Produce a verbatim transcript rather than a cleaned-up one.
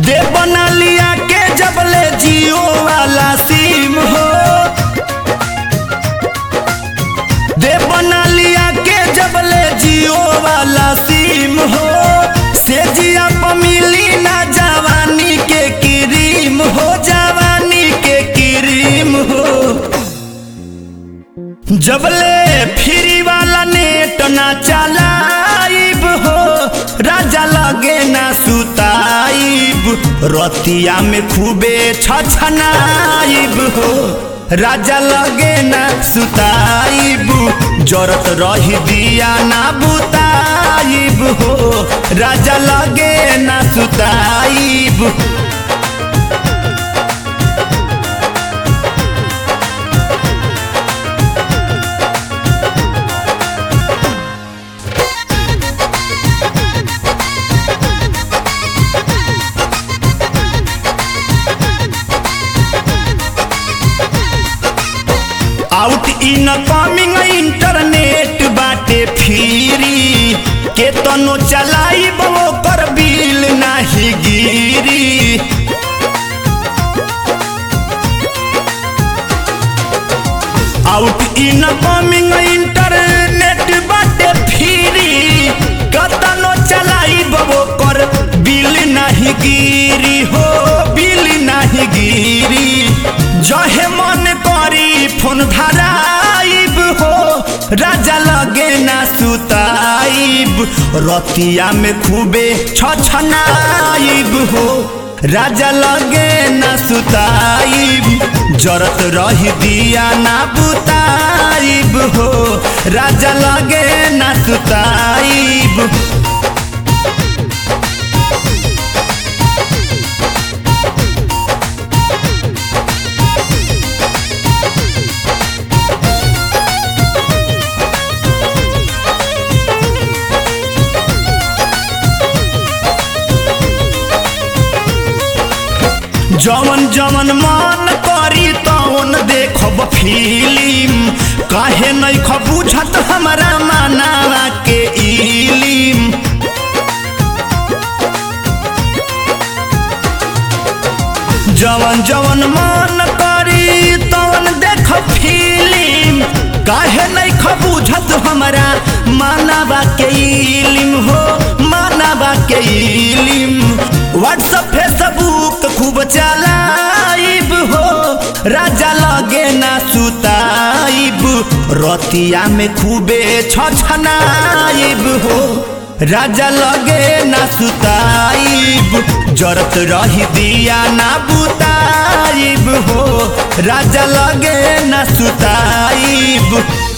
दे बना लिया के जबले जियो वाला सिम हो, दे बना लिया के जबले जियो वाला सिम हो, से जिया प मिली ना जवानी के क्रीम हो, जवानी के क्रीम हो। जबले फ्री वाला नेट ना चलाइब हो, राजा लगे ना सुताइब, रतिया में खूबे छछनाइब हो, राजा लगे ना सुताइब, जरत रही दिया ना बुताइब हो, राजा लगे ना सुताइब। आउट इन कमिंग इंटरनेट बाटे फ्री, के तनो चलाइब ओकर बिल नाही गिरी। आउट इन कमिंग इंटरनेट बाटे फ्री, के तनो चलाइब ओकर बिल नाही गिरी हो, बिल नाही गिरी। जहे मन करी फोन धराइब हो, राजा लगे ना सुताइब, रतिया में खूबे छछनाइब हो, राजा लगे ना सुताइब, जरत रही दिया ना बुताइब हो, राजा लगे ना सुताइब। जवन जवन मन करी तवन देखब फिल्म, काहे नहीं ख बुझत हमारा मानवा के इलिम। जवन जवन मन करी तवन देखब फिल्म, काहे नहीं ख बुझत हमारा मानवा के इलिम हो, मानवा के इलिम। व्हाट्सएप फेसबुक खूब चलाइब हो, राजा लगे ना सुताइब, रतिया में खूबे छछनाइब हो, राजा लगे ना सुताइब, जरत रही दिया ना बुताइब हो, राजा लगे ना सुताइब।